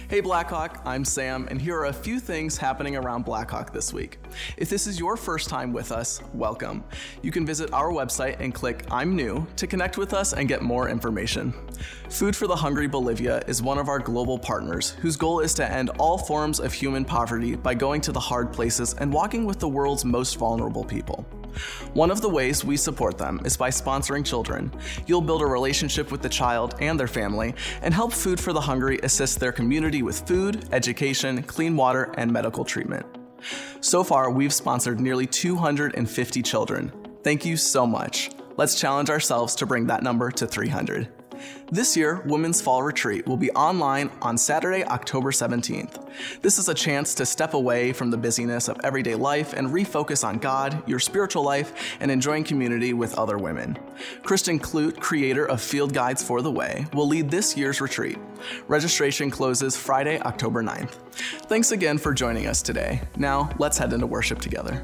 Hey Blackhawk, I'm Sam, and here are a few things happening around Blackhawk this week. If this is your first time with us, welcome. You can visit our website and click I'm New to connect with us and get more information. Food for the Hungry Bolivia is one of our global partners whose goal is to end all forms of human poverty by going to the hard places and walking with the world's most vulnerable people. One of the ways we support them is by sponsoring children. You'll build a relationship with the child and their family and help Food for the Hungry assist their community with food, education, clean water, and medical treatment. So far, we've sponsored nearly 250 children. Thank you so much. Let's challenge ourselves to bring that number to 300. This year, Women's Fall Retreat will be online on Saturday, October 17th. This is a chance to step away from the busyness of everyday life and refocus on God, your spiritual life, and enjoying community with other women. Kristen Clute, creator of Field Guides for the Way, will lead this year's retreat. Registration closes Friday, October 9th. Thanks again for joining us today. Now, let's head into worship together.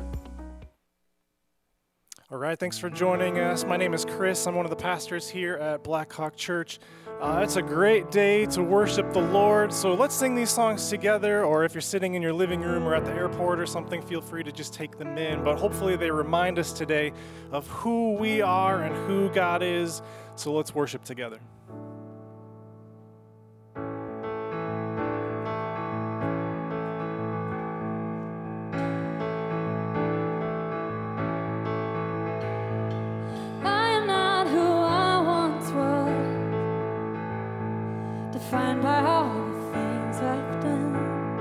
All right, thanks for joining us. My name is Chris. I'm one of the pastors here at Blackhawk Church. It's a great day to worship the Lord, so let's sing these songs together, or if you're sitting in your living room or at the airport or something, feel free to just take them in. But hopefully they remind us today of who we are and who God is, so let's worship together. Defined by all the things I've done,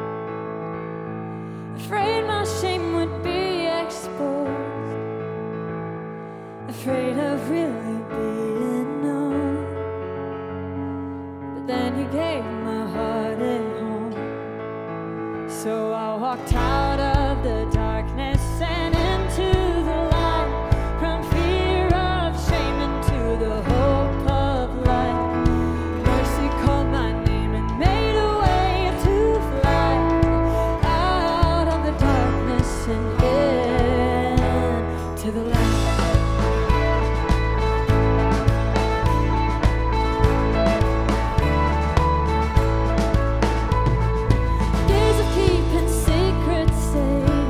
afraid my shame would be exposed, afraid of really being known. But then you gave my heart a home, so I walked out of the darkness and into the light, from fear of shame into the hope of life. To the light. Days of keeping secrets safe,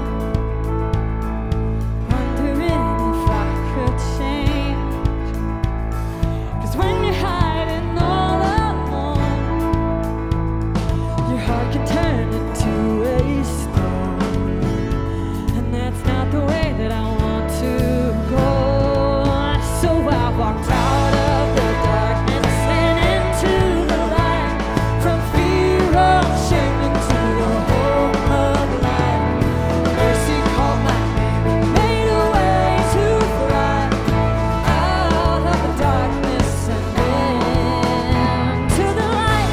wondering if I could change. 'Cause when you're hiding all alone, your heart can turn into a stone, and that's not the way that I want to go. So I walked out of the darkness and into the light, from fear of shame into the hope of life. Mercy called my name and made a way to fly out of the darkness and into the light.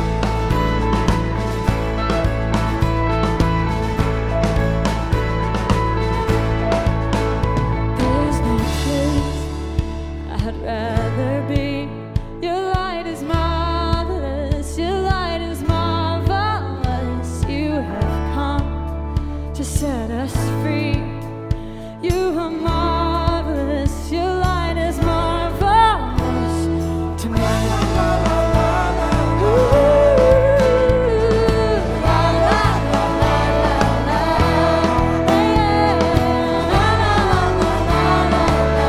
There's no place I'd rather be. Your light is marvelous. Your light is marvelous. You have come to set us free. You are marvelous. Your light is marvelous tonight. Ooh, la, la, la, la, la, la. Yeah, la, la, la, la, la,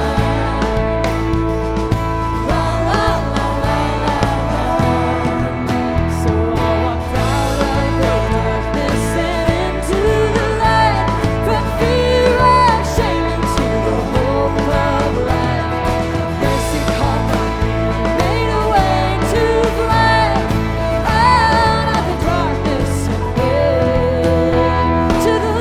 la, la, la, la, la. So I walked out of the darkness and into the light, from fear of shame into the hope of life. Mercy called my name and made a way to fly out of the darkness and into the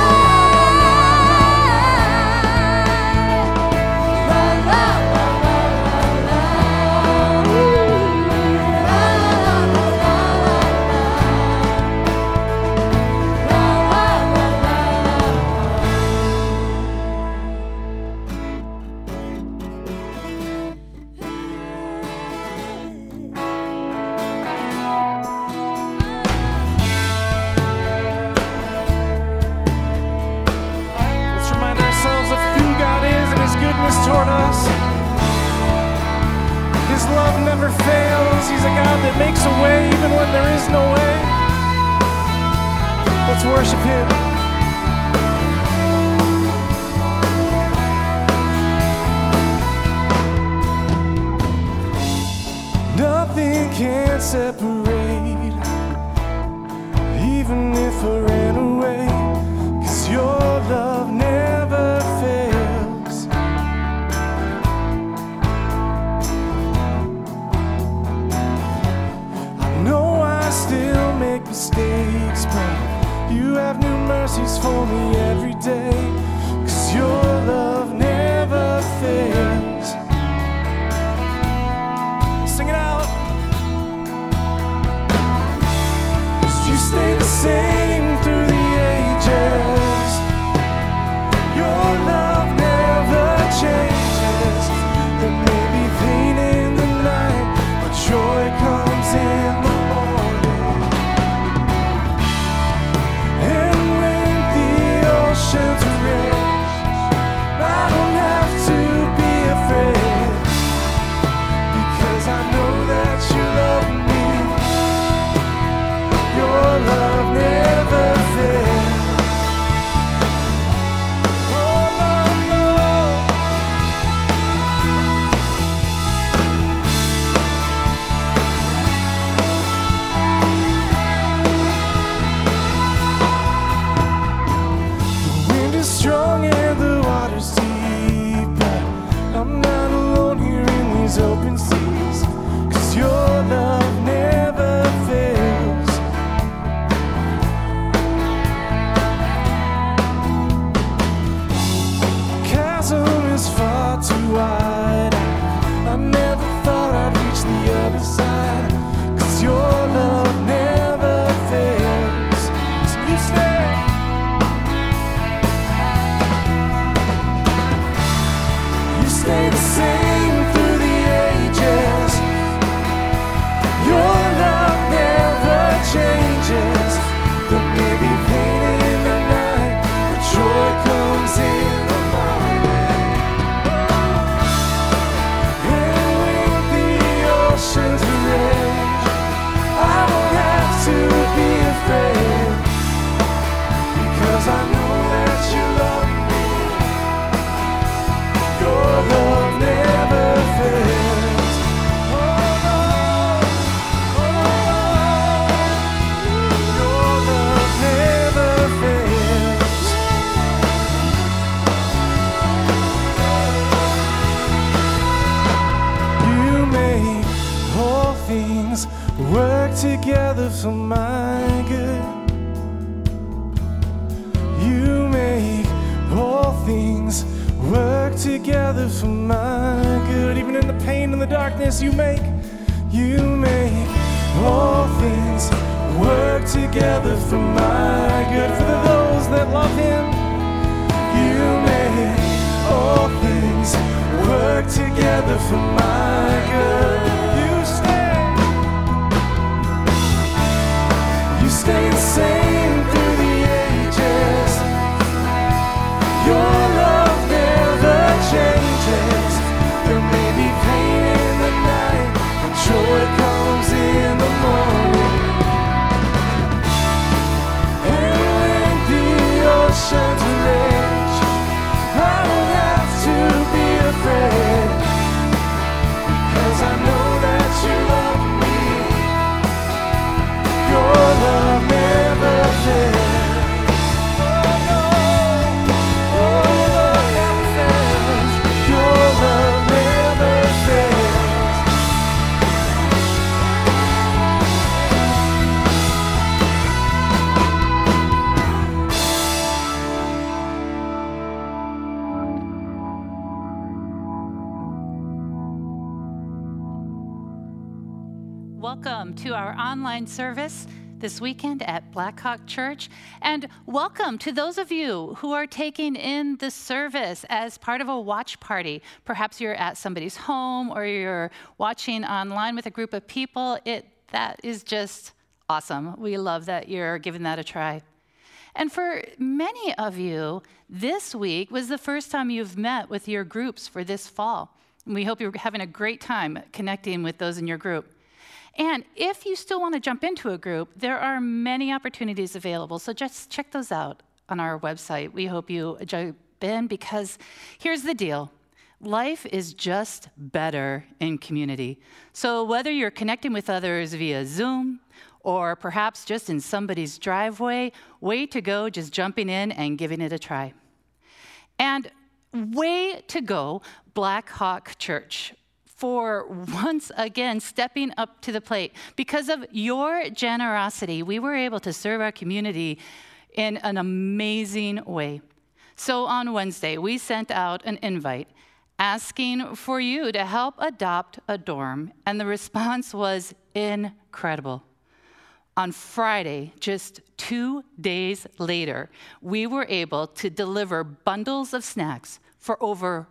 light. La, la, la, la, la, la. Ooh, la, la, la, la, la, Let's remind ourselves of who God is and His goodness toward us. His love never fails. He's a God that makes a way even when there is no way. Let's worship Him. Nothing can separate, even if I ran away, 'cause your love never fails. I know I still make mistakes, but you have new mercies for me every day, 'cause your love never fails. Sing it out. 'Cause you stay the same through the ages. Your love never changes. There may be pain in the night, but joy comes in the morning. And when the oceans rage, I don't have to be afraid, because I know that you love me. Your love never fails. Oh, Lord, Lord. The wind is strong and the water's deep, but I'm not alone here in these open seas, 'cause your love never fails. Chasm is far too wide. I never thought I'd reach the other side, 'cause your love never fails. So you stay. You stay the same through the ages. Your love never changes. There may be pain in the night, but joy comes in the morning. And when the oceans rage, I won't have to be afraid, because I know that you love me. Your love never fails. Oh, Lord, oh, your love never fails. You make all things work together for my good. You make all things work together for my good. Even in the pain and the darkness, you make all things work together for my good. For those that love Him, you make all things work together for my good. You stay the same through the ages. Your love never changes. There may be pain in the night, but joy comes in the morning. And when the oceans rage, I don't have to be afraid, because I know that you love me. Your love never fails. Welcome to our online service this weekend at Blackhawk Church, and welcome to those of you who are taking in the service as part of a watch party. Perhaps you're at somebody's home or you're watching online with a group of people. That is just awesome. We love that you're giving that a try. And for many of you, this week was the first time you've met with your groups for this fall. And we hope you're having a great time connecting with those in your group. And if you still want to jump into a group, there are many opportunities available. So just check those out on our website. We hope you jump in, because here's the deal. Life is just better in community. So whether you're connecting with others via Zoom or perhaps just in somebody's driveway, way to go just jumping in and giving it a try. And way to go, Black Hawk Church, for once again stepping up to the plate. Because of your generosity, we were able to serve our community in an amazing way. So on Wednesday, we sent out an invite asking for you to help adopt a dorm, and the response was incredible. On Friday, just 2 days later, we were able to deliver bundles of snacks for over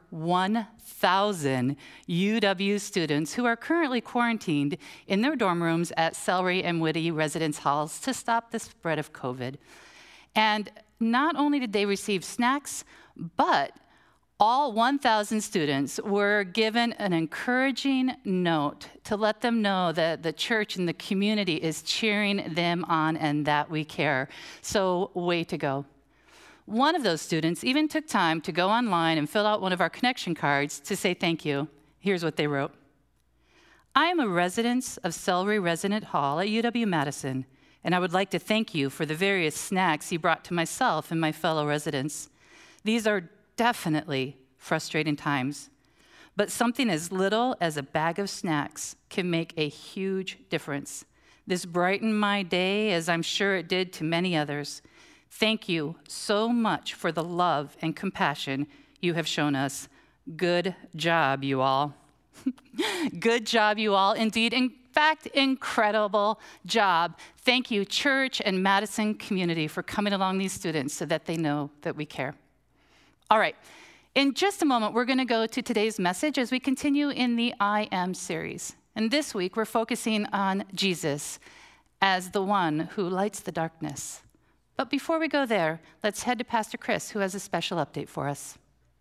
1,000 UW students who are currently quarantined in their dorm rooms at Celery and Whitty residence halls to stop the spread of COVID. And not only did they receive snacks, but all 1,000 students were given an encouraging note to let them know that the church and the community is cheering them on and that we care. So way to go. One of those students even took time to go online and fill out one of our connection cards to say thank you. Here's what they wrote. I am a resident of Celery Resident Hall at UW-Madison, and I would like to thank you for the various snacks you brought to myself and my fellow residents. These are definitely frustrating times, but something as little as a bag of snacks can make a huge difference. This brightened my day, as I'm sure it did to many others. Thank you so much for the love and compassion you have shown us. Good job, you all. Good job, you all. Indeed, in fact, incredible job. Thank you, church and Madison community, for coming along these students so that they know that we care. All right, in just a moment, we're going to go to today's message as we continue in the I Am series. And this week, we're focusing on Jesus as the one who lights the darkness. But before we go there, let's head to Pastor Chris, who has a special update for us.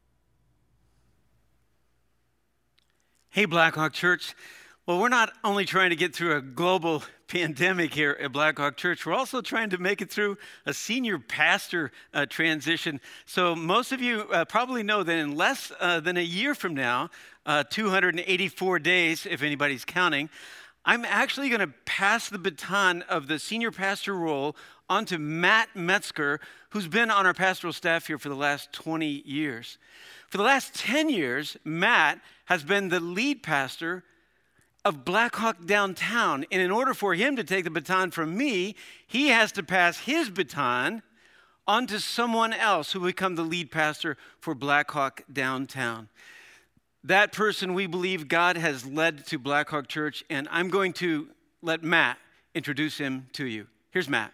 Hey, Blackhawk Church. Well, we're not only trying to get through a global pandemic here at Blackhawk Church, we're also trying to make it through a senior pastor transition. So most of you probably know that in less than a year from now, 284 days, if anybody's counting, I'm actually going to pass the baton of the senior pastor role onto Matt Metzger, who's been on our pastoral staff here for the last 20 years. For the last 10 years, Matt has been the lead pastor of Blackhawk Downtown. And in order for him to take the baton from me, he has to pass his baton on to someone else who will become the lead pastor for Blackhawk Downtown. That person we believe God has led to Blackhawk Church, and I'm going to let Matt introduce him to you. Here's Matt.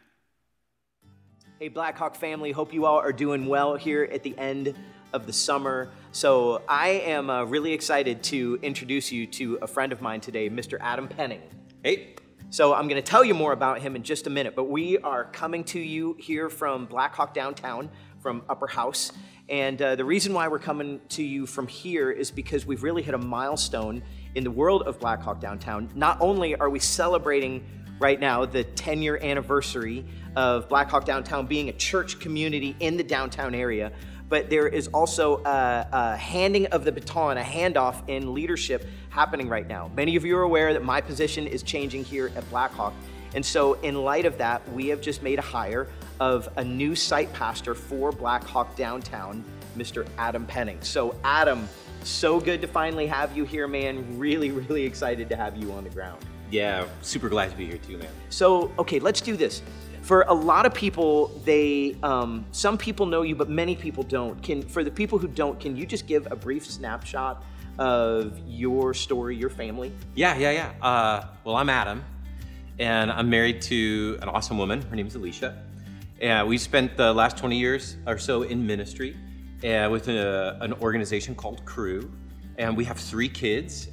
Hey, Blackhawk family, hope you all are doing well here at the end of the summer. So I am really excited to introduce you to a friend of mine today, Mr. Adam Penning. Hey. So I'm going to tell you more about him in just a minute, but we are coming to you here from Blackhawk Downtown, from Upper House. And the reason why we're coming to you from here is because we've really hit a milestone in the world of Blackhawk Downtown. Not only are we celebrating right now the 10-year anniversary of Blackhawk Downtown being a church community in the downtown area, but there is also a handing of the baton, a handoff in leadership happening right now. Many of you are aware that my position is changing here at Blackhawk. And so in light of that, we have just made a hire of a new site pastor for Blackhawk Downtown, Mr. Adam Penning. So Adam, so good to finally have you here, man. Really, really excited to have you on the ground. Yeah, super glad to be here too, man. So, okay, let's do this. For a lot of people, some people know you, but many people don't. For the people who don't, can you just give a brief snapshot of your story, your family? Yeah. Well, I'm Adam, and I'm married to an awesome woman. Her name is Alicia. And we spent the last 20 years or so in ministry with an organization called Crew. And we have 3 kids,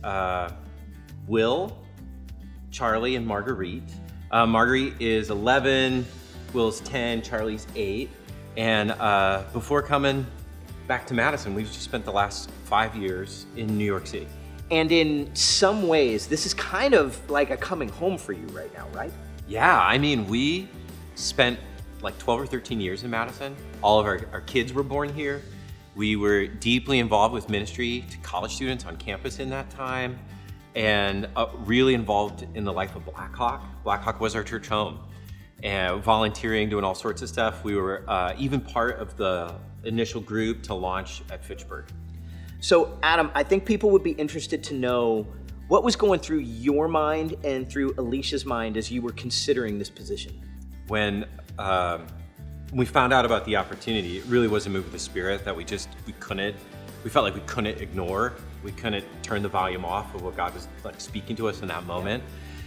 Will, Charlie, and Marguerite. Marguerite is 11, Will's 10, Charlie's 8. And before coming back to Madison, we've just spent the last 5 years in New York City. And in some ways, this is kind of like a coming home for you right now, right? Yeah, I mean, we spent like 12 or 13 years in Madison. All of our kids were born here. We were deeply involved with ministry to college students on campus in that time, and really involved in the life of Blackhawk. Blackhawk was our church home, and volunteering, doing all sorts of stuff. We were even part of the initial group to launch at Fitchburg. So, Adam, I think people would be interested to know what was going through your mind and through Alicia's mind as you were considering this position. When we found out about the opportunity, it really was a move of the Spirit that we felt like we couldn't ignore. We couldn't turn the volume off of what God was like speaking to us in that moment.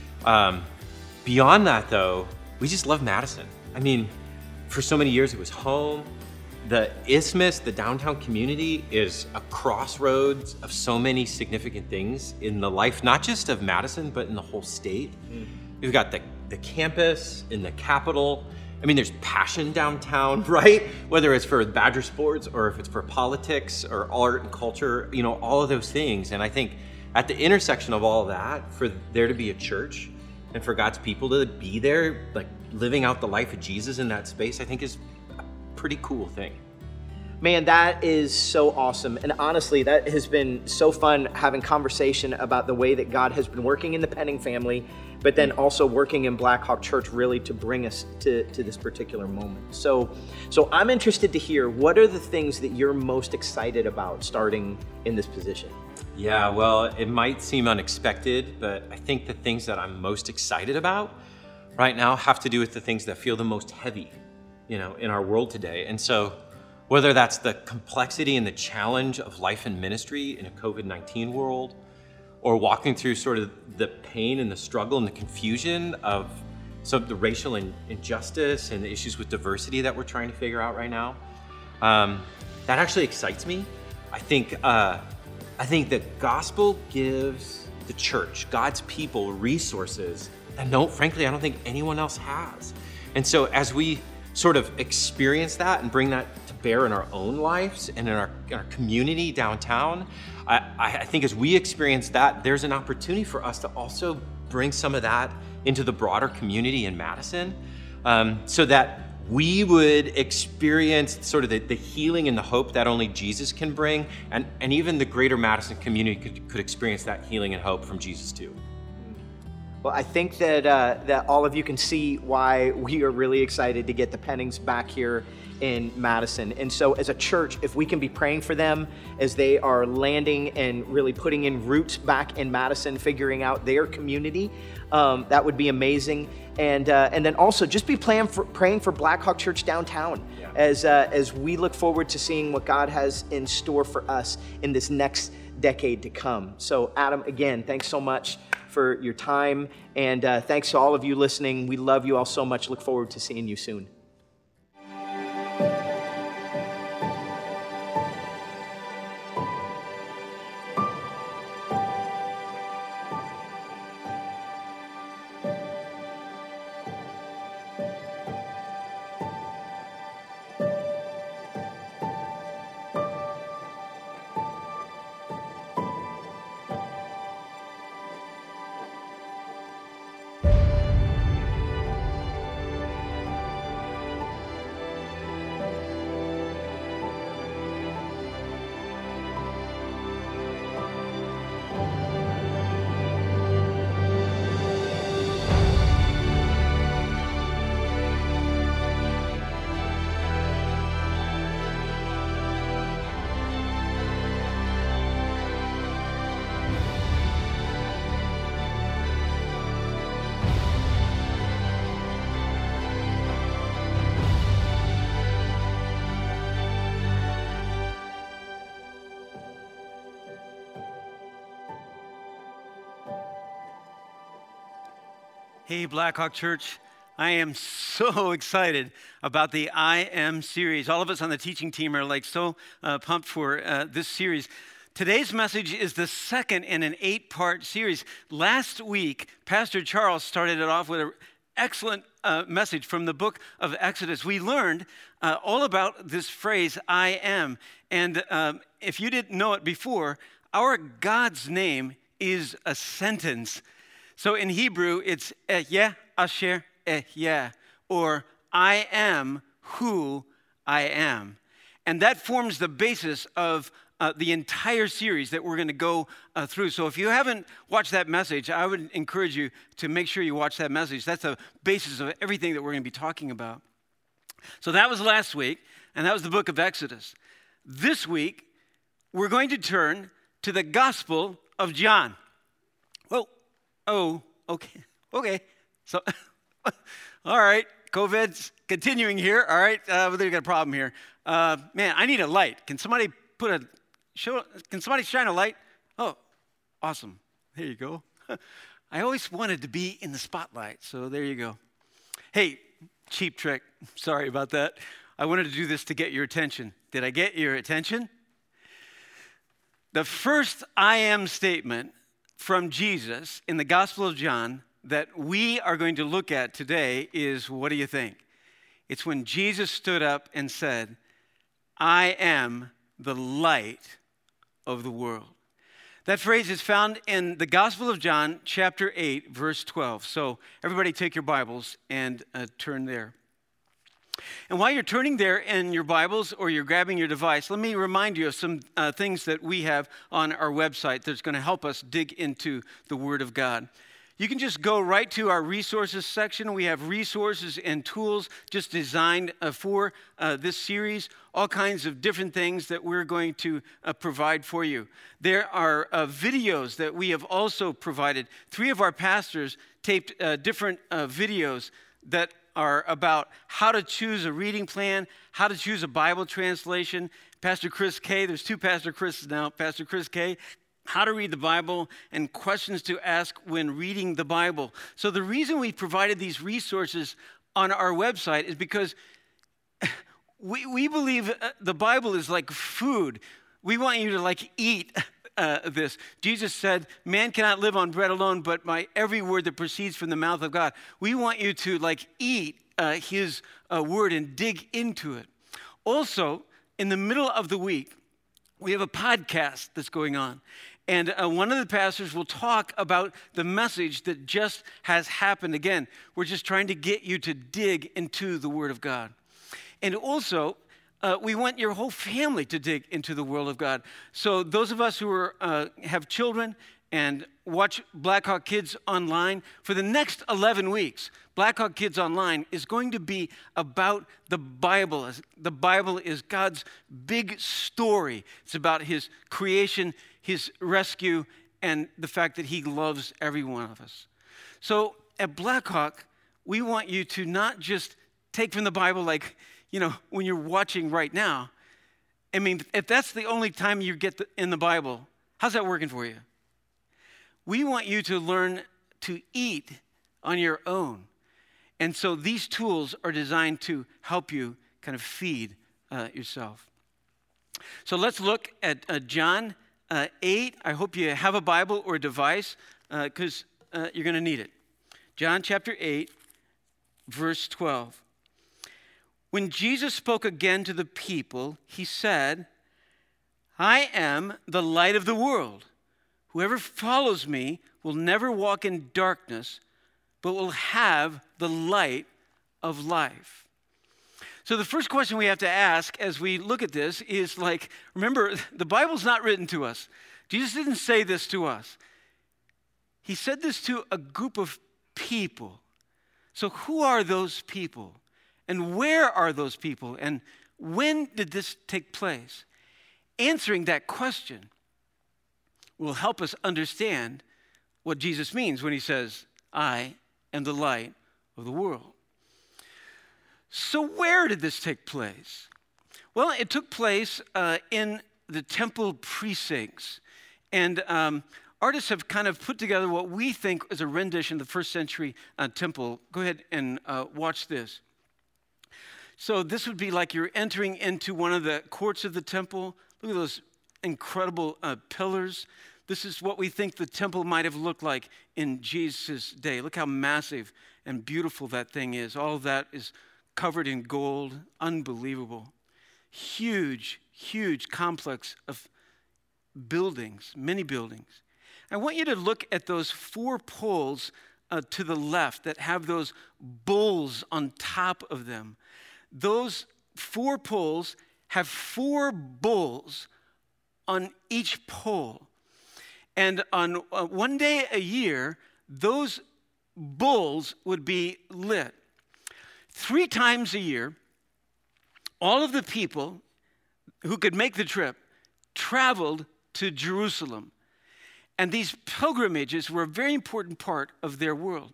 Beyond that, though, we just love Madison. I mean, for so many years it was home. The Isthmus, the downtown community, is a crossroads of so many significant things in the life, not just of Madison, but in the whole state. We've got the campus in the Capitol. I mean, there's passion downtown, right? Whether it's for Badger sports or if it's for politics or art and culture, you know, all of those things. And I think at the intersection of all of that, for there to be a church and for God's people to be there, like living out the life of Jesus in that space, I think is a pretty cool thing. Man, that is so awesome. And honestly, that has been so fun having conversation about the way that God has been working in the Penning family, but then also working in Blackhawk Church really to bring us to this particular moment. So I'm interested to hear, what are the things that you're most excited about starting in this position? Yeah, well, it might seem unexpected, but I think the things that I'm most excited about right now have to do with the things that feel the most heavy, you know, in our world today. And so whether that's the complexity and the challenge of life and ministry in a COVID-19 world, or walking through sort of the pain and the struggle and the confusion of some of the racial injustice and the issues with diversity that we're trying to figure out right now, that actually excites me. I think the gospel gives the church, God's people, resources that frankly, I don't think anyone else has. And so as we sort of experience that and bring that to bear in our own lives and in our community downtown, I think as we experience that, there's an opportunity for us to also bring some of that into the broader community in Madison, so that we would experience sort of the healing and the hope that only Jesus can bring, and even the greater Madison community could experience that healing and hope from Jesus too. Well, I think that all of you can see why we are really excited to get the Pennings back here in Madison. And so as a church, if we can be praying for them as they are landing and really putting in roots back in Madison, figuring out their community, that would be amazing. And then also just be praying for Blackhawk Church downtown, yeah, as we look forward to seeing what God has in store for us in this next decade to come. So Adam, again, thanks so much for your time, and thanks to all of you listening. We love you all so much. Look forward to seeing you soon. Hey, Blackhawk Church, I am so excited about the I Am series. All of us on the teaching team are so pumped for this series. Today's message is the second in an 8-part series. Last week, Pastor Charles started it off with an excellent message from the book of Exodus. We learned all about this phrase, I am. And if you didn't know it before, our God's name is a sentence. So in Hebrew, it's Ehyeh Asher Ehyeh, or I am who I am. And that forms the basis of the entire series that we're going to go through. So if you haven't watched that message, I would encourage you to make sure you watch that message. That's the basis of everything that we're going to be talking about. So that was last week, and that was the book of Exodus. This week, we're going to turn to the Gospel of John. Okay. So, all right, COVID's continuing here. All right, we got a problem here. Man, I need a light. Can somebody shine a light? Oh, awesome. There you go. I always wanted to be in the spotlight, so there you go. Hey, cheap trick. Sorry about that. I wanted to do this to get your attention. Did I get your attention? The first I am statement from Jesus in the Gospel of John that we are going to look at today is, what do you think? It's when Jesus stood up and said, I am the light of the world. That phrase is found in the Gospel of John, chapter 8, verse 12. So everybody take your Bibles and turn there. And while you're turning there in your Bibles or you're grabbing your device, let me remind you of some things that we have on our website that's going to help us dig into the Word of God. You can just go right to our resources section. We have resources and tools just designed for this series, all kinds of different things that we're going to provide for you. There are videos that we have also provided. 3 of our pastors taped different videos that are about how to choose a reading plan, how to choose a Bible translation. Pastor Chris K, there's 2 Pastor Chris's now, Pastor Chris K, how to read the Bible, and questions to ask when reading the Bible. So the reason we provided these resources on our website is because we believe the Bible is like food. We want you to eat this. Jesus said, man cannot live on bread alone, but by every word that proceeds from the mouth of God. We want you to eat his word and dig into it. Also, in the middle of the week, we have a podcast that's going on. And one of the pastors will talk about the message that just has happened. Again, we're just trying to get you to dig into the Word of God. And also, we want your whole family to dig into the Word of God. So those of us who have children and watch Blackhawk Kids Online, for the next 11 weeks, Blackhawk Kids Online is going to be about the Bible. The Bible is God's big story. It's about his creation, his rescue, and the fact that he loves every one of us. So at Blackhawk, we want you to not just take from the Bible when you're watching right now. I mean, if that's the only time you get in the Bible, how's that working for you? We want you to learn to eat on your own. And so these tools are designed to help you kind of feed yourself. So let's look at John 8. I hope you have a Bible or a device because you're going to need it. John chapter 8, verse 12. When Jesus spoke again to the people, he said, I am the light of the world. Whoever follows me will never walk in darkness, but will have the light of life. So the first question we have to ask as we look at this is remember, the Bible's not written to us. Jesus didn't say this to us. He said this to a group of people. So who are those people? And where are those people? And when did this take place? Answering that question will help us understand what Jesus means when he says, I am the light of the world. So where did this take place? Well, it took place in the temple precincts. And artists have kind of put together what we think is a rendition of the first century temple. Go ahead and watch this. So this would be like you're entering into one of the courts of the temple. Look at those incredible pillars. This is what we think the temple might have looked like in Jesus' day. Look how massive and beautiful that thing is. All of that is covered in gold. Unbelievable. Huge, huge complex of buildings, many buildings. I want you to look at those 4 poles to the left that have those bulls on top of them. Those 4 poles have 4 bulls on each pole. And on one day a year, those bulls would be lit. 3 times a year, all of the people who could make the trip traveled to Jerusalem. And these pilgrimages were a very important part of their world.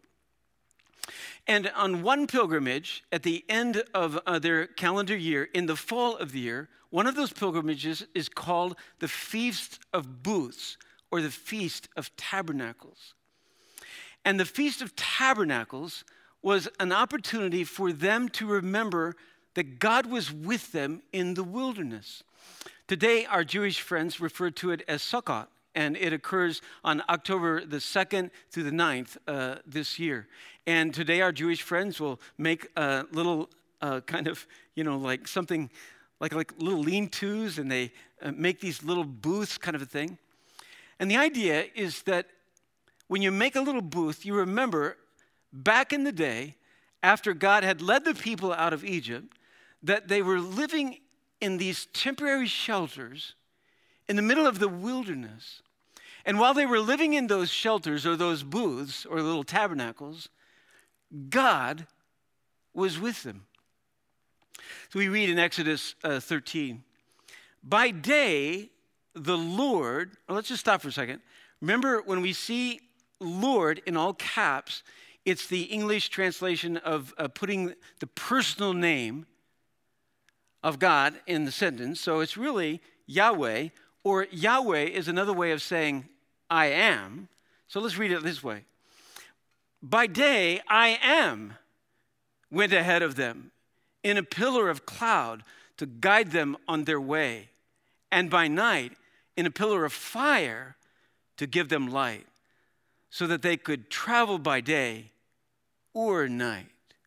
And on one pilgrimage, at the end of their calendar year, in the fall of the year, one of those pilgrimages is called the Feast of Booths, or the Feast of Tabernacles. And the Feast of Tabernacles was an opportunity for them to remember that God was with them in the wilderness. Today, our Jewish friends refer to it as Sukkot, and it occurs on October the 2nd through the 9th this year. And today, our Jewish friends will make a little kind of, like something like little lean-tos, and they make these little booths kind of a thing. And the idea is that when you make a little booth, you remember back in the day, after God had led the people out of Egypt, that they were living in these temporary shelters in the middle of the wilderness. And while they were living in those shelters or those booths or little tabernacles, God was with them. So we read in Exodus 13, by day, the Lord, let's just stop for a second. Remember, when we see Lord in all caps, it's the English translation of putting the personal name of God in the sentence. So it's really Yahweh, or Yahweh is another way of saying I am. So let's read it this way. By day, I am went ahead of them in a pillar of cloud to guide them on their way, and by night in a pillar of fire to give them light, so that they could travel by day or night.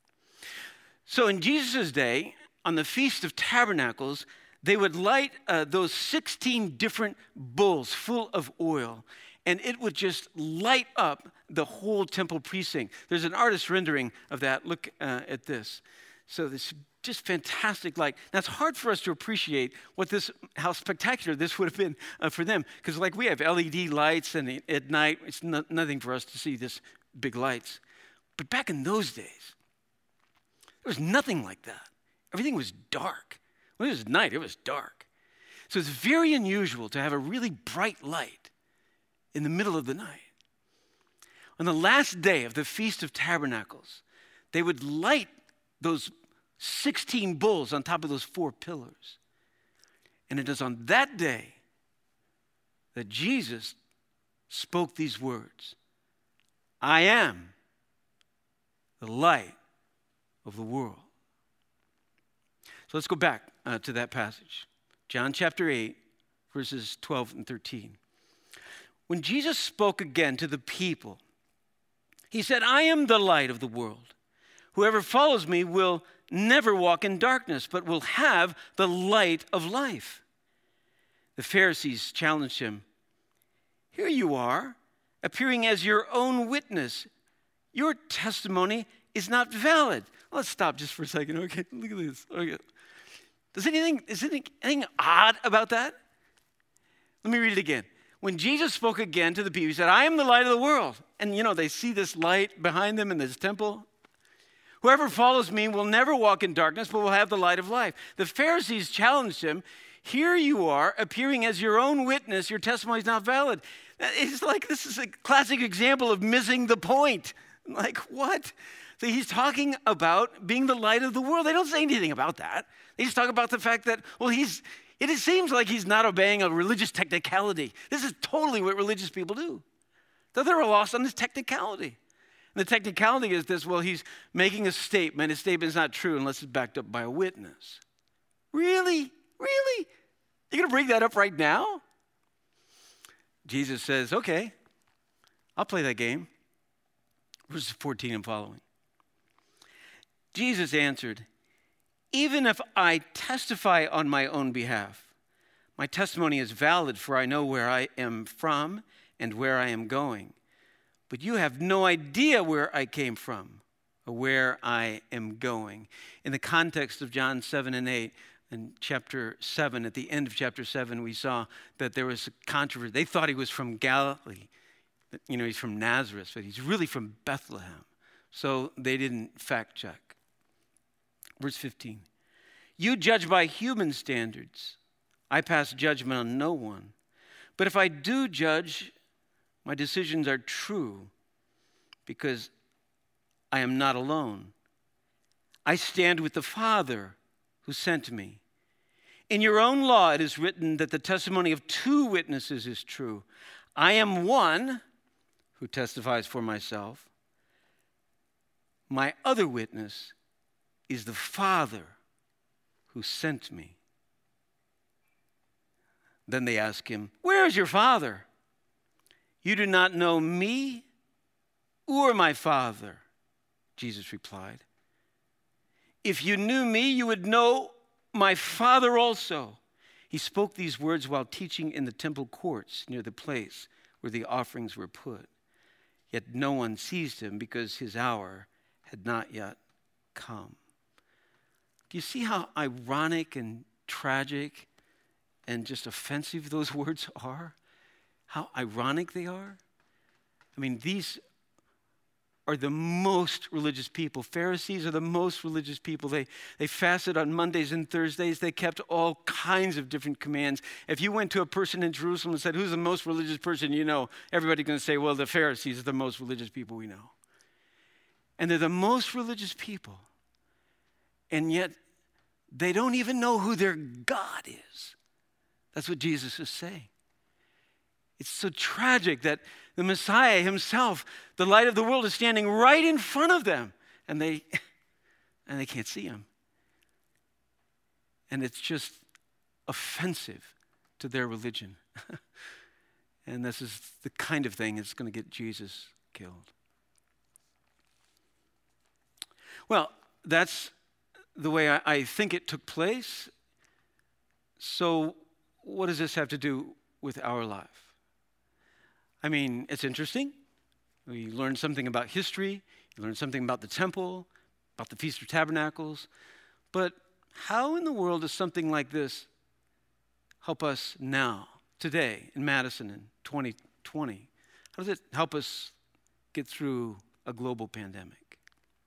So in Jesus' day, on the Feast of Tabernacles, they would light those 16 different bowls full of oil, and it would just light up the whole temple precinct. There's an artist rendering of that. Look at this. So this just fantastic light. Now, it's hard for us to appreciate how spectacular this would have been for them, because like we have LED lights, and at night, it's nothing for us to see this big lights. But back in those days, there was nothing like that. Everything was dark. When it was night, it was dark. So it's very unusual to have a really bright light in the middle of the night. On the last day of the Feast of Tabernacles, they would light those 16 bowls on top of those 4 pillars. And it is on that day that Jesus spoke these words, I am the light of the world. So let's go back to that passage. John chapter 8, verses 12 and 13. When Jesus spoke again to the people, he said, I am the light of the world. Whoever follows me will never walk in darkness, but will have the light of life. The Pharisees challenged him. Here you are, appearing as your own witness. Your testimony is not valid. Let's stop just for a second. Okay, look at this. Okay. Is anything odd about that? Let me read it again. When Jesus spoke again to the people, he said, I am the light of the world. And they see this light behind them in this temple. Whoever follows me will never walk in darkness, but will have the light of life. The Pharisees challenged him. Here you are, appearing as your own witness. Your testimony is not valid. It's like this is a classic example of missing the point. Like, what? So he's talking about being the light of the world. They don't say anything about that. They just talk about the fact that, it seems like he's not obeying a religious technicality. This is totally what religious people do. They're lost on this technicality. And the technicality is this, he's making a statement. His statement is not true unless it's backed up by a witness. Really? Really? You're going to bring that up right now? Jesus says, okay, I'll play that game. Verses 14 and following. Jesus answered, even if I testify on my own behalf, My testimony is valid, for I know where I am from and where I am going. But you have no idea where I came from or where I am going." In the context of John 7 and 8, in chapter 7, at the end of chapter 7, we saw that there was a controversy. They thought he was from Galilee. He's from Nazareth, but he's really from Bethlehem. So they didn't fact check. Verse 15. "You judge by human standards. I pass judgment on no one. But if I do judge, my decisions are true because I am not alone. I stand with the Father who sent me. In your own law it is written that the testimony of 2 witnesses is true. I am one who testifies for myself. My other witness is the Father who sent me." Then they ask him, "Where is your Father?" "You do not know me or my Father," Jesus replied. "If you knew me, you would know my Father also." He spoke these words while teaching in the temple courts near the place where the offerings were put. Yet no one seized him because his hour had not yet come. Do you see how ironic and tragic and just offensive those words are? How ironic they are? I mean, these are the most religious people. Pharisees are the most religious people. They fasted on Mondays and Thursdays. They kept all kinds of different commands. If you went to a person in Jerusalem and said, "Who's the most religious person you know?" everybody's going to say, "Well, the Pharisees are the most religious people we know." And they're the most religious people. And yet, they don't even know who their God is. That's what Jesus is saying. It's so tragic that the Messiah himself, the light of the world, is standing right in front of them, and they can't see him. And it's just offensive to their religion. And this is the kind of thing that's going to get Jesus killed. Well, that's the way I think it took place. So what does this have to do with our life? I mean, it's interesting. We learn something about history. You learn something about the temple, about the Feast of Tabernacles. But how in the world does something like this help us now, today, in Madison in 2020? How does it help us get through a global pandemic?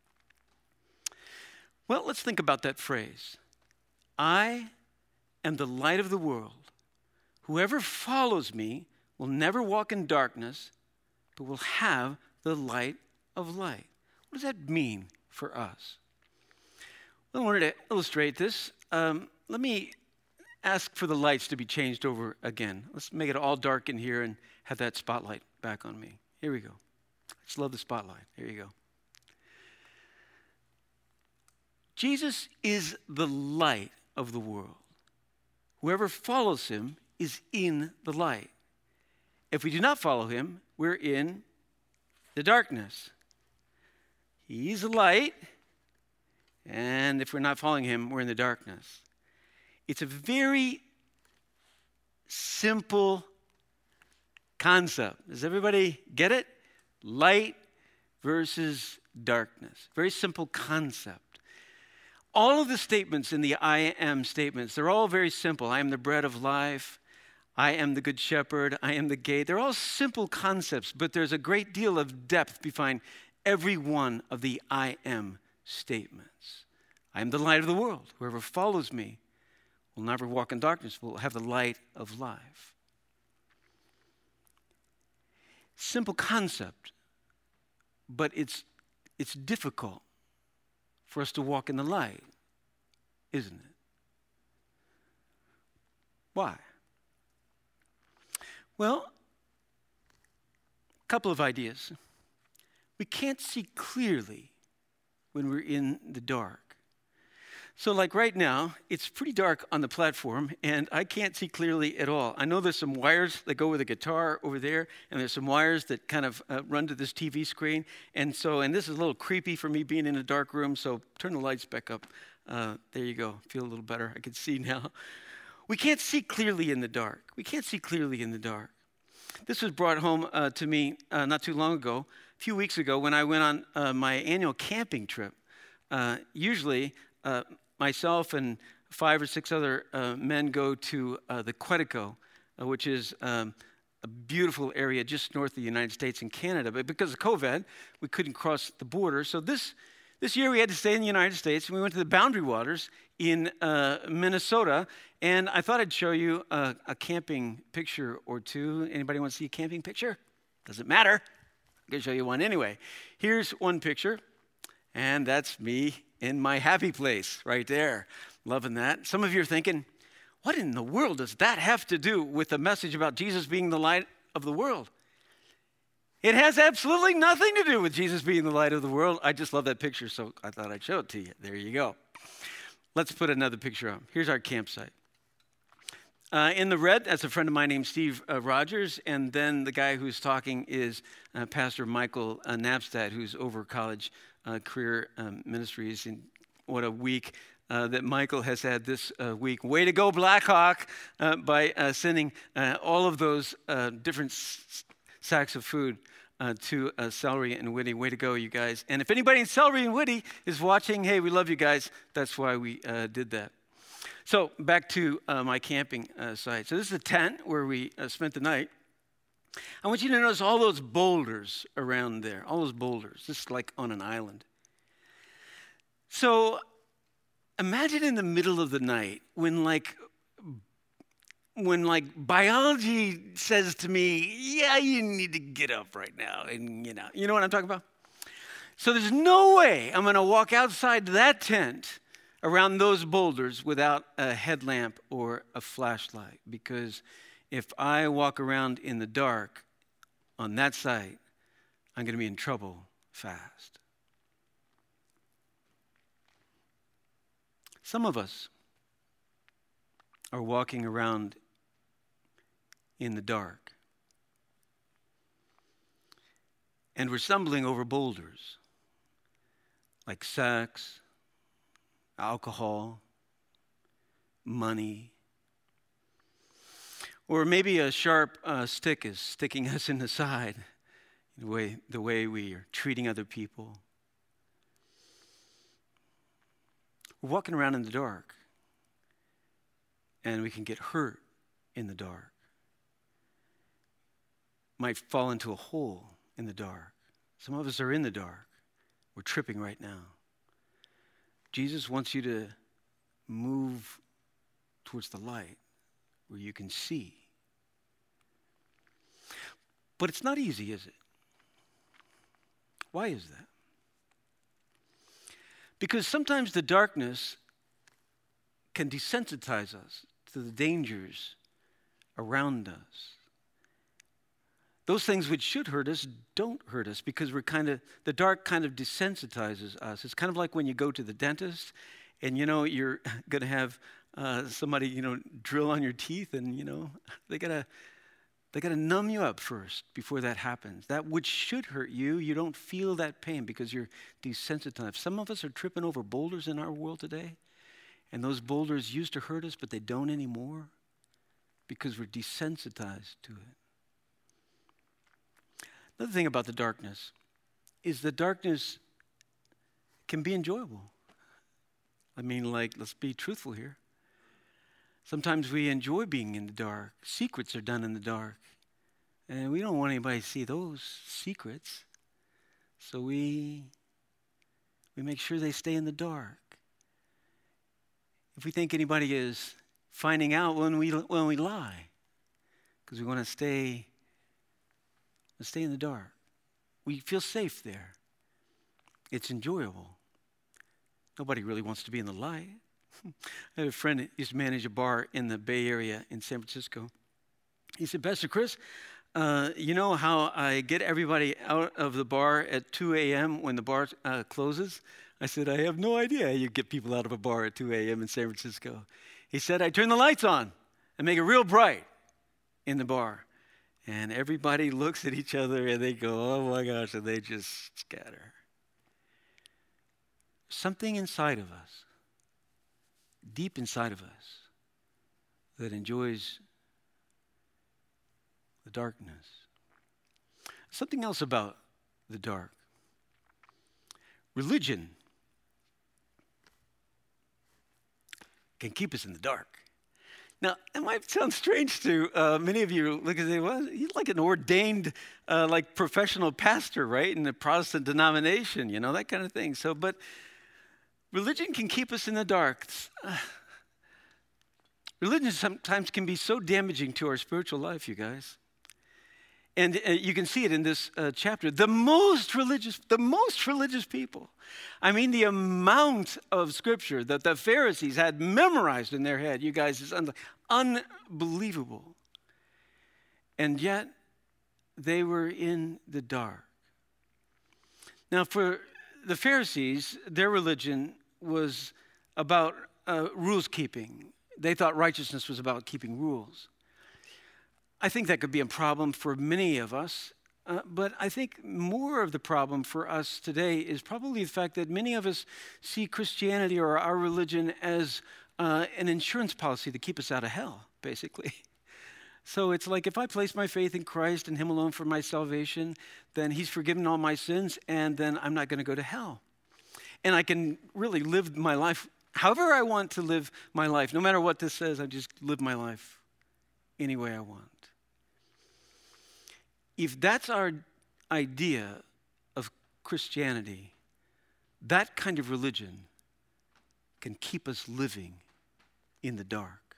Well, let's think about that phrase. I am the light of the world. Whoever follows me will never walk in darkness, but will have the light of light. What does that mean for us? Well, I wanted to illustrate this. Let me ask for the lights to be changed over again. Let's make it all dark in here and have that spotlight back on me. Here we go. I just love the spotlight. Here you go. Jesus is the light of the world. Whoever follows him is in the light. If we do not follow him, we're in the darkness. He's the light, and if we're not following him, we're in the darkness. It's a very simple concept. Does everybody get it? Light versus darkness. Very simple concept. All of the statements in the I am statements, they're all very simple. I am the bread of life. I am the good shepherd. I am the gate. They're all simple concepts, but there's a great deal of depth behind every one of the I am statements. I am the light of the world. Whoever follows me will never walk in darkness, will have the light of life. Simple concept, but it's difficult for us to walk in the light, isn't it? Why? Well, a couple of ideas. We can't see clearly when we're in the dark. So like right now, it's pretty dark on the platform, and I can't see clearly at all. I know there's some wires that go with the guitar over there, and there's some wires that kind of run to this TV screen. And this is a little creepy for me being in a dark room, so turn the lights back up. There you go. Feel a little better. I can see now. We can't see clearly in the dark. We can't see clearly in the dark. This was brought home to me not too long ago, a few weeks ago, when I went on my annual camping trip. Usually, myself and 5 or 6 other men go to the Quetico, which is a beautiful area just north of the United States and Canada. But because of COVID, we couldn't cross the border. So this year we had to stay in the United States, and we went to the Boundary Waters in Minnesota. And I thought I'd show you a camping picture or two. Anybody want to see a camping picture? Doesn't matter. I'm going to show you one anyway. Here's one picture, and that's me in my happy place right there. Loving that. Some of you are thinking, what in the world does that have to do with the message about Jesus being the light of the world? It has absolutely nothing to do with Jesus being the light of the world. I just love that picture, so I thought I'd show it to you. There you go. Let's put another picture up. Here's our campsite. In the red, that's a friend of mine named Steve Rogers, and then the guy who's talking is Pastor Michael Knapstad, who's over College Career Ministries. And what a week that Michael has had this week. Way to go, Blackhawk, by sending all of those different sacks of food to Celery and Whitty. Way to go, you guys. And if anybody in Celery and Whitty is watching, hey, we love you guys. That's why we did that. So back to my camping site. So this is a tent where we spent the night. I want you to notice all those boulders around there, all those boulders. This is like on an island. So imagine in the middle of the night when biology says to me, yeah, you need to get up right now. And you know what I'm talking about? So there's no way I'm going to walk outside that tent around those boulders without a headlamp or a flashlight, because if I walk around in the dark on that site, I'm going to be in trouble fast. Some of us are walking around in the dark, and we're stumbling over boulders like sex, alcohol, money, or maybe a sharp stick is sticking us in the side, the way we are treating other people. We're walking around in the dark, and we can get hurt in the dark. Might fall into a hole in the dark. Some of us are in the dark. We're tripping right now. Jesus wants you to move towards the light where you can see. But it's not easy, is it? Why is that? Because sometimes the darkness can desensitize us to the dangers around us. Those things which should hurt us don't hurt us because the dark kind of desensitizes us. It's kind of like when you go to the dentist and, you're going to have somebody, drill on your teeth and, they got to numb you up first before that happens. That which should hurt you, you don't feel that pain because you're desensitized. Some of us are tripping over boulders in our world today, and those boulders used to hurt us, but they don't anymore because we're desensitized to it. Another thing about the darkness is the darkness can be enjoyable. Let's be truthful here. Sometimes we enjoy being in the dark. Secrets are done in the dark. And we don't want anybody to see those secrets. So we make sure they stay in the dark. If we think anybody is finding out when we lie, because we want to stay in the dark. We feel safe there. It's enjoyable. Nobody really wants to be in the light. I had a friend that used to manage a bar in the Bay Area in San Francisco. He said, Pastor Chris, you know how I get everybody out of the bar at 2 a.m. when the bar closes? I said, I have no idea how you get people out of a bar at 2 a.m. in San Francisco. He said, I turn the lights on and make it real bright in the bar. And everybody looks at each other and they go, oh my gosh, and they just scatter. Something inside of us, deep inside of us, that enjoys the darkness. Something else about the dark. Religion can keep us in the dark. Now, it might sound strange to many of you. Look and say, well, he's like an ordained, like professional pastor, right? In the Protestant denomination, you know, that kind of thing. So, but religion can keep us in the dark. Religion sometimes can be so damaging to our spiritual life, you guys. And you can see it in this chapter. The most religious people. I mean, the amount of scripture that the Pharisees had memorized in their head, you guys, is unbelievable. And yet, they were in the dark. Now, for the Pharisees, their religion was about rules keeping. They thought righteousness was about keeping rules. I think that could be a problem for many of us, but I think more of the problem for us today is probably the fact that many of us see Christianity or our religion as an insurance policy to keep us out of hell, basically. So it's like if I place my faith in Christ and Him alone for my salvation, then He's forgiven all my sins, and then I'm not going to go to hell. And I can really live my life however I want to live my life. No matter what this says, I just live my life any way I want. If that's our idea of Christianity, that kind of religion can keep us living in the dark.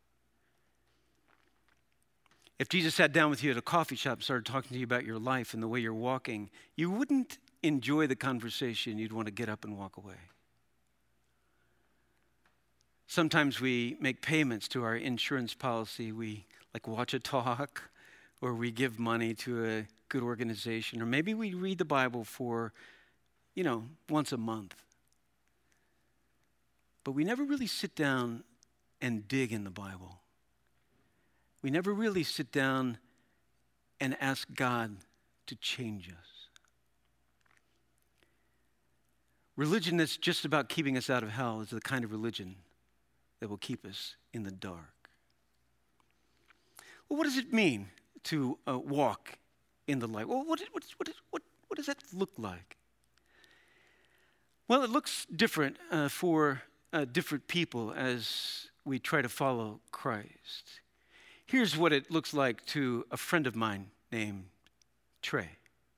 If Jesus sat down with you at a coffee shop and started talking to you about your life and the way you're walking, you wouldn't enjoy the conversation. You'd want to get up and walk away. Sometimes we make payments to our insurance policy. We watch a talk, or we give money to a good organization, or maybe we read the Bible for, once a month. But we never really sit down and dig in the Bible. We never really sit down and ask God to change us. Religion that's just about keeping us out of hell is the kind of religion that will keep us in the dark. Well, what does it mean to walk in the light? Well, what does that look like? Well, it looks different for different people as we try to follow Christ. Here's what it looks like to a friend of mine named Trey.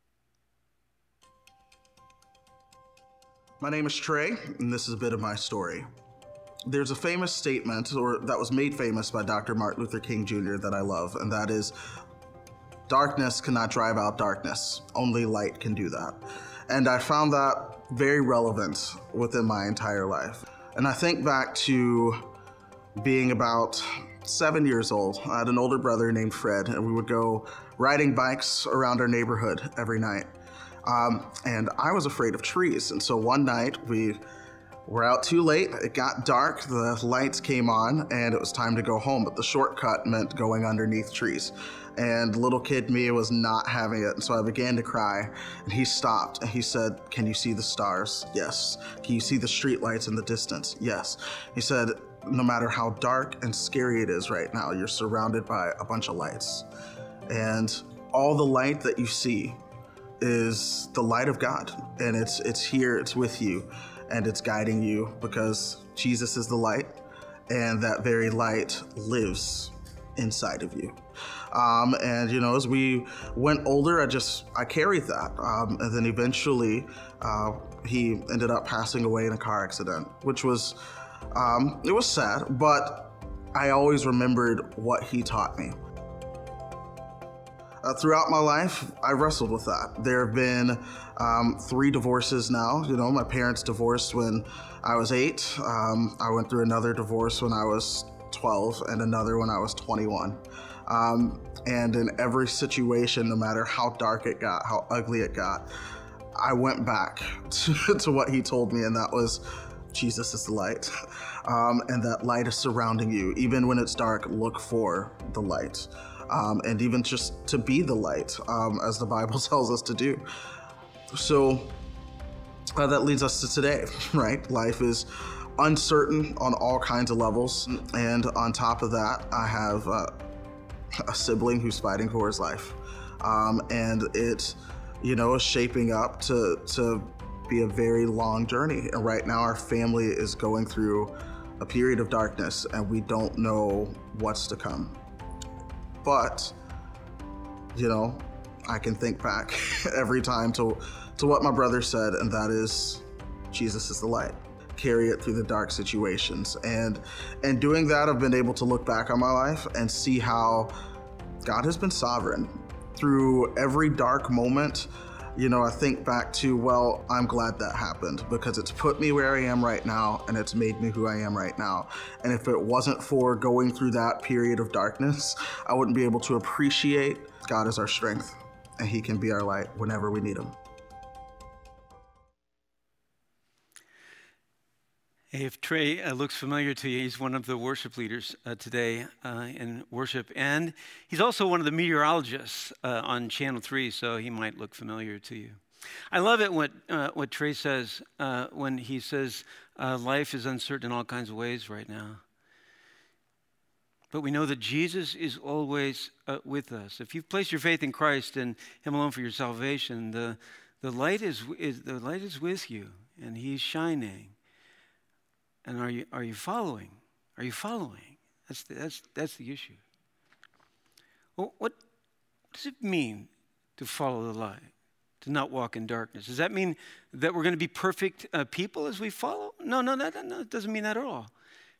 My name is Trey, and this is a bit of my story. There's a famous statement, that was made famous by Dr. Martin Luther King Jr. that I love, and that is, darkness cannot drive out darkness. Only light can do that. And I found that very relevant within my entire life. And I think back to being about 7 years old. I had an older brother named Fred, and we would go riding bikes around our neighborhood every night. And I was afraid of trees. And so one night we were out too late. It got dark, the lights came on, and it was time to go home. But the shortcut meant going underneath trees. And little kid me was not having it. And so I began to cry, and he stopped and he said, "Can you see the stars?" "Yes." "Can you see the street lights in the distance?" "Yes." He said, "No matter how dark and scary it is right now, you're surrounded by a bunch of lights. And all the light that you see is the light of God. And it's here, it's with you, and it's guiding you because Jesus is the light, and that very light lives inside of you." And as we went older, I carried that. And then eventually he ended up passing away in a car accident, which was, it was sad, but I always remembered what he taught me. Throughout my life, I wrestled with that. There have been 3 divorces now. My parents divorced when I was 8. I went through another divorce when I was 12 and another when I was 21. And in every situation, no matter how dark it got, how ugly it got, I went back to what he told me, and that was, Jesus is the light. And that light is surrounding you. Even when it's dark, look for the light. And even just to be the light, as the Bible tells us to do. So that leads us to today, right? Life is uncertain on all kinds of levels. And on top of that, I have a sibling who's fighting for his life. And it, is shaping up to be a very long journey. And right now our family is going through a period of darkness and we don't know what's to come. But, I can think back every time to what my brother said, and that is, Jesus is the light. Carry it through the dark situations. And doing that, I've been able to look back on my life and see how God has been sovereign through every dark moment. I think back to, well, I'm glad that happened because it's put me where I am right now and it's made me who I am right now. And if it wasn't for going through that period of darkness, I wouldn't be able to appreciate God as our strength, and he can be our light whenever we need him. Hey, if Trey looks familiar to you, he's one of the worship leaders today in worship, and he's also one of the meteorologists on Channel 3, so he might look familiar to you. I love it what Trey says when he says life is uncertain in all kinds of ways right now. But we know that Jesus is always with us. If you've placed your faith in Christ and him alone for your salvation, the light is with you, and he's shining. And are you following? Are you following? That's the issue. Well, what does it mean to follow the light, to not walk in darkness? Does that mean that we're going to be perfect people as we follow? No, it doesn't mean that at all.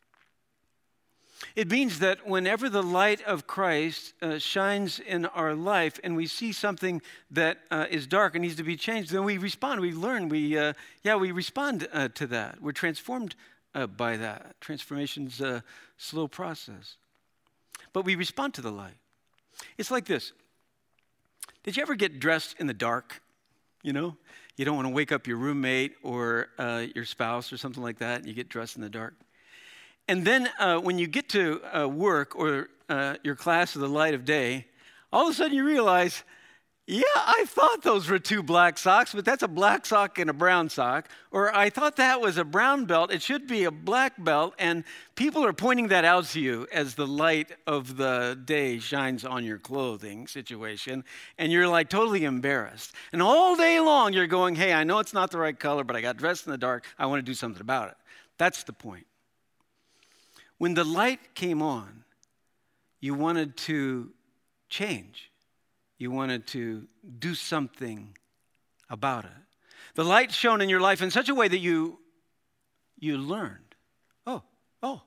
It means that whenever the light of Christ shines in our life and we see something that is dark and needs to be changed, then we respond, we learn, we respond to that. We're transformed by that. Transformation's a slow process. But we respond to the light. It's like this. Did you ever get dressed in the dark? You don't want to wake up your roommate or your spouse or something like that, and you get dressed in the dark. And then when you get to work or your class of the light of day, all of a sudden you realize, yeah, I thought those were two black socks, but that's a black sock and a brown sock. Or I thought that was a brown belt. It should be a black belt. And people are pointing that out to you as the light of the day shines on your clothing situation. And you're like totally embarrassed. And all day long you're going, hey, I know it's not the right color, but I got dressed in the dark. I want to do something about it. That's the point. When the light came on, you wanted to change. You wanted to do something about it. The light shone in your life in such a way that you learned. Oh.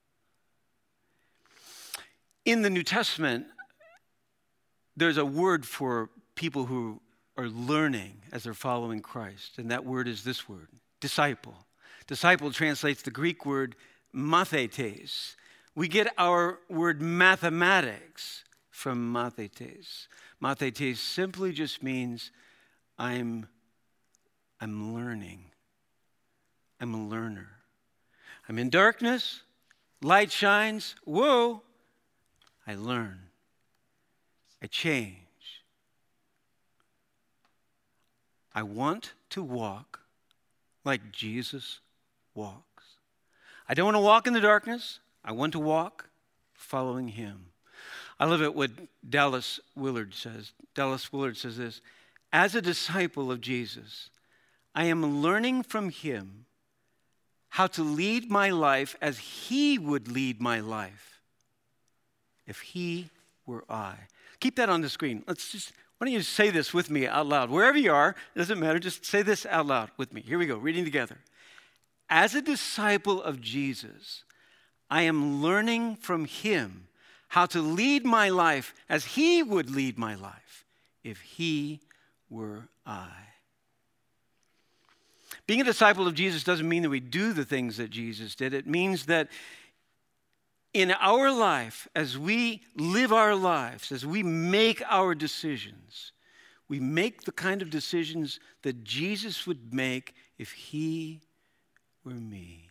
In the New Testament, there's a word for people who are learning as they're following Christ, and that word is this word, disciple. Disciple translates the Greek word mathetes. We get our word mathematics from mathetes. Mathetes simply just means I'm learning. I'm a learner. I'm in darkness, light shines, whoa, I learn. I change. I want to walk like Jesus walks. I don't want to walk in the darkness. I want to walk following him. I love it what Dallas Willard says. Dallas Willard says this: as a disciple of Jesus, I am learning from him how to lead my life as he would lead my life if he were I. Keep that on the screen. Why don't you say this with me out loud? Wherever you are, it doesn't matter. Just say this out loud with me. Here we go, reading together. As a disciple of Jesus, I am learning from him how to lead my life as he would lead my life if he were I. Being a disciple of Jesus doesn't mean that we do the things that Jesus did. It means that in our life, as we live our lives, as we make our decisions, we make the kind of decisions that Jesus would make if he were me.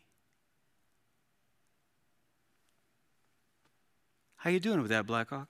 How you doing with that, Blackhawk?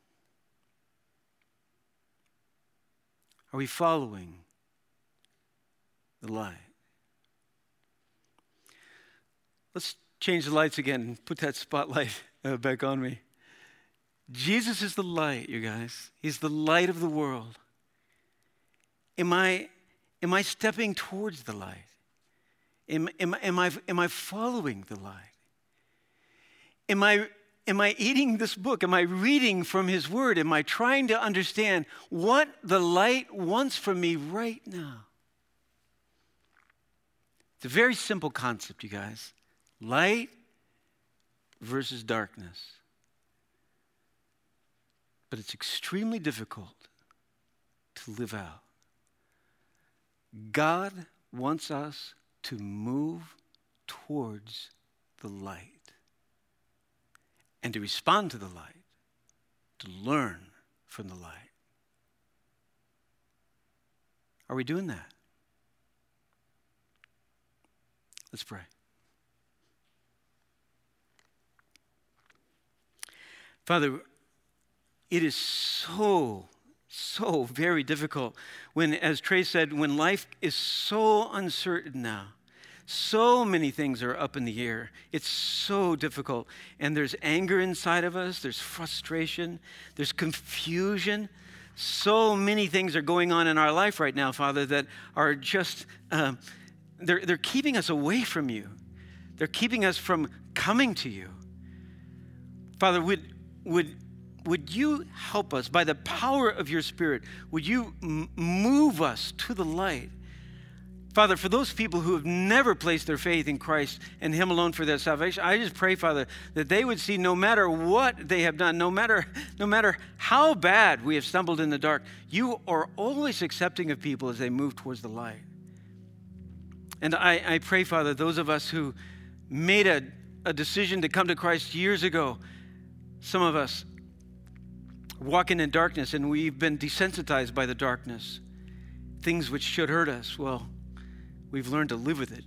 Are we following the light? Let's change the lights again and put that spotlight back on me. Jesus is the light, you guys. He's the light of the world. Am I stepping towards the light? Am I following the light? Am I eating this book? Am I reading from his word? Am I trying to understand what the light wants from me right now? It's a very simple concept, you guys. Light versus darkness. But it's extremely difficult to live out. God wants us to move towards the light and to respond to the light, to learn from the light. Are we doing that? Let's pray. Father, it is so very difficult when, as Trey said, when life is so uncertain now. So many things are up in the air. It's so difficult. And there's anger inside of us. There's frustration. There's confusion. So many things are going on in our life right now, Father, that are just, they're keeping us away from you. They're keeping us from coming to you. Father, would you help us by the power of your Spirit? Would you move us to the light? Father, for those people who have never placed their faith in Christ and him alone for their salvation, I just pray, Father, that they would see no matter what they have done, no matter how bad we have stumbled in the dark, you are always accepting of people as they move towards the light. And I pray, Father, those of us who made a decision to come to Christ years ago, some of us walking in darkness and we've been desensitized by the darkness, things which should hurt us, well, we've learned to live with it.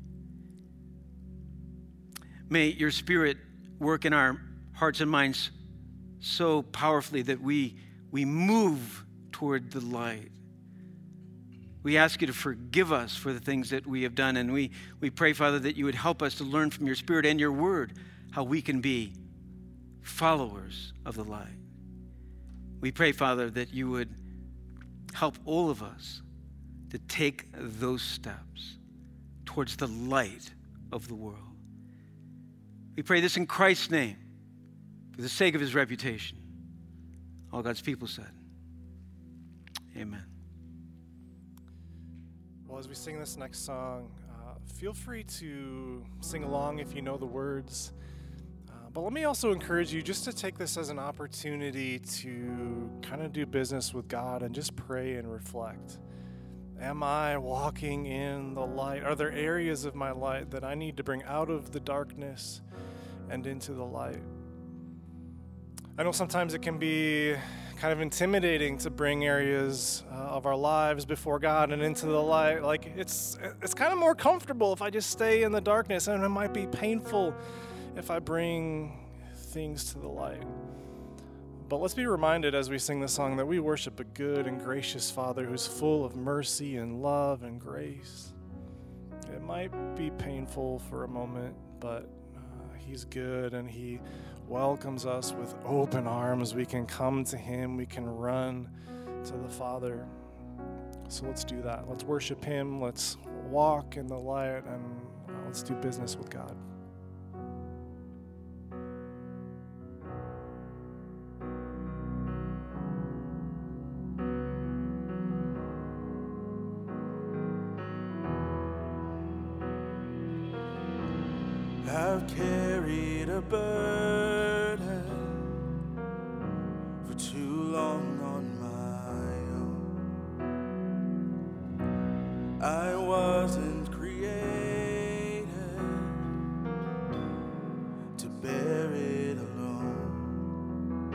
May your Spirit work in our hearts and minds so powerfully that we move toward the light. We ask you to forgive us for the things that we have done, and we pray, Father, that you would help us to learn from your Spirit and your word how we can be followers of the light. We pray, Father, that you would help all of us to take those steps towards the light of the world. We pray this in Christ's name, for the sake of his reputation. All God's people said, amen. Well, as we sing this next song, feel free to sing along if you know the words. But let me also encourage you just to take this as an opportunity to kind of do business with God and just pray and reflect. Am I walking in the light? Are there areas of my light that I need to bring out of the darkness and into the light? I know sometimes it can be kind of intimidating to bring areas of our lives before God and into the light. Like it's kind of more comfortable if I just stay in the darkness, and it might be painful if I bring things to the light. But let's be reminded as we sing this song that we worship a good and gracious Father who's full of mercy and love and grace. It might be painful for a moment, but he's good and he welcomes us with open arms. We can come to him. We can run to the Father. So let's do that. Let's worship him. Let's walk in the light, and let's do business with God. I've carried a burden for too long on my own. I wasn't created to bear it alone.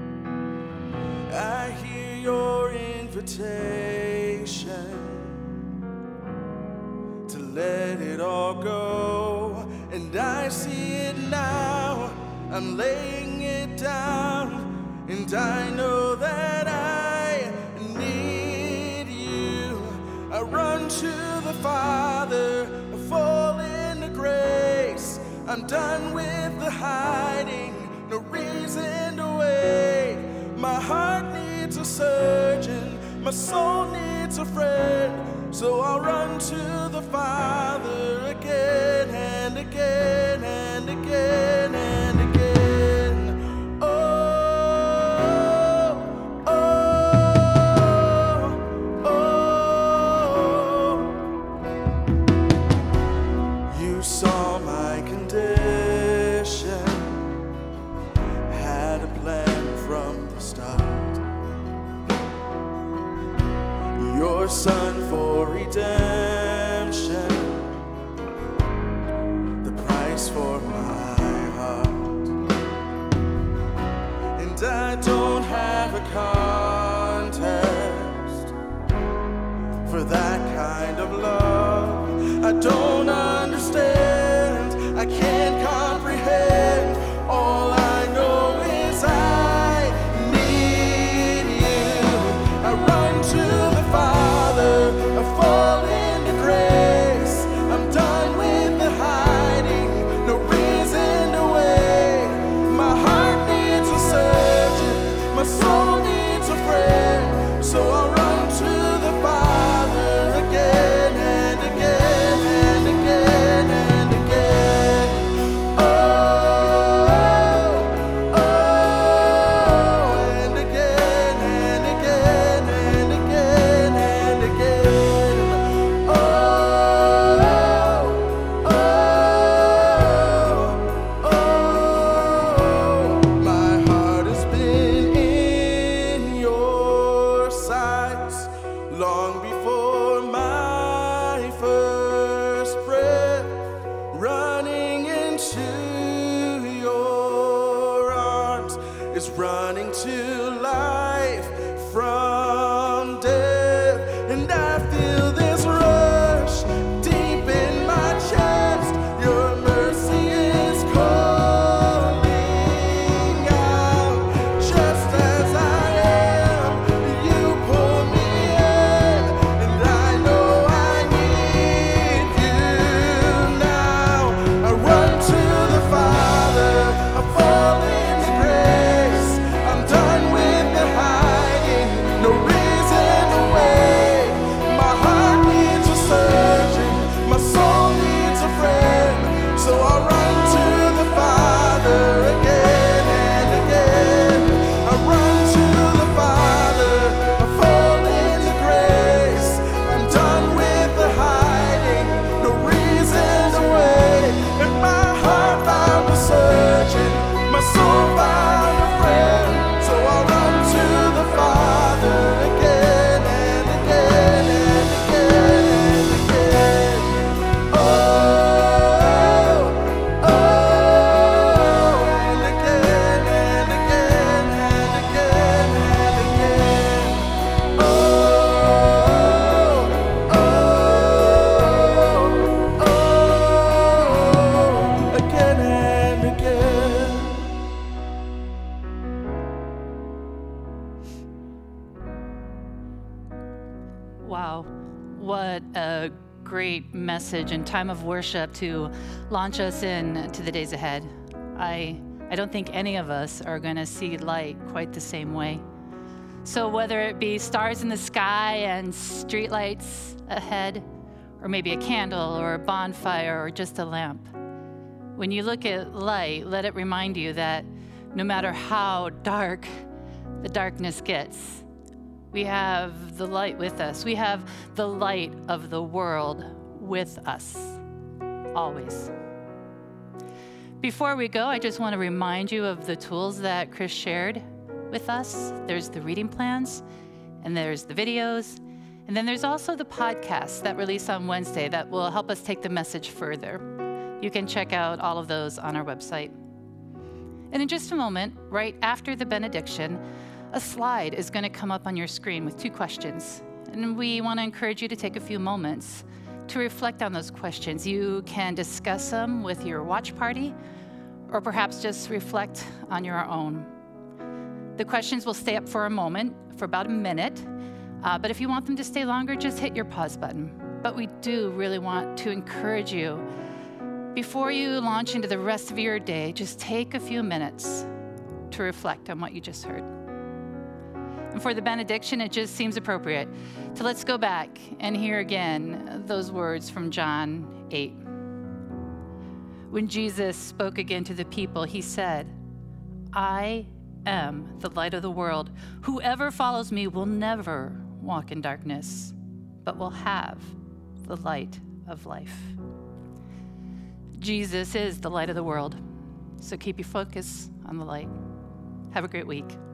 I hear your invitation to let it all go. And I see it now, I'm laying it down, and I know that I need you. I run to the Father, I fall into grace, I'm done with the hiding, no reason to wait. My heart needs a surgeon, my soul needs a friend. So I'll run to the Father again and again and again and again. Oh, oh, oh. You saw my condition, had a plan from the start. Your son for redemption, the price for my heart. And I don't have a contest for that kind of love. I don't understand, I can't comprehend. All I know is I need you. I run to the Father, I fall into grace. I'm done with the hiding, no reason to wait. My heart needs a surgeon, my soul needs a friend. So I'll run to the Father again and again and again and again. Oh, oh, and again and again and again and again. Oh, oh, oh. My heart has been in your sights long before my first breath, running into your arms is running to life from death. And I feel this rush deep in my chest. Your mercy is calling out. Just as I am, you pull me in, and I know I need you now. I run to the Father, I fall into grace. I'm done with the hiding, no reason to wait. My heart needs a surgeon, my soul needs a friend. So I'll run to the Father again and again. I run to the Father, I fall into grace. I'm done with the hiding, no reason to wait. And my heart found a surgeon, my soul found a friend. So I'll run to the Father again and again and again and again. Oh, oh, and again and again and again and again. Oh, oh, oh, again and again. Wow, what a great message and time of worship to launch us in to the days ahead. I don't think any of us are going to see light quite the same way. So whether it be stars in the sky and streetlights ahead, or maybe a candle or a bonfire or just a lamp, when you look at light, let it remind you that no matter how dark the darkness gets, we have the light with us. We have the light of the world with us, always. Before we go, I just want to remind you of the tools that Chris shared with us. There's the reading plans, and there's the videos, and then there's also the podcasts that release on Wednesday that will help us take the message further. You can check out all of those on our website. And in just a moment, right after the benediction, a slide is going to come up on your screen with 2 questions. And we want to encourage you to take a few moments to reflect on those questions. You can discuss them with your watch party, or perhaps just reflect on your own. The questions will stay up for a moment, for about a minute. But if you want them to stay longer, just hit your pause button. But we do really want to encourage you before you launch into the rest of your day, just take a few minutes to reflect on what you just heard. And for the benediction, it just seems appropriate to let's go back and hear again those words from John 8. When Jesus spoke again to the people, he said, I am the light of the world. Whoever follows me will never walk in darkness, but will have the light of life. Jesus is the light of the world, so keep your focus on the light. Have a great week.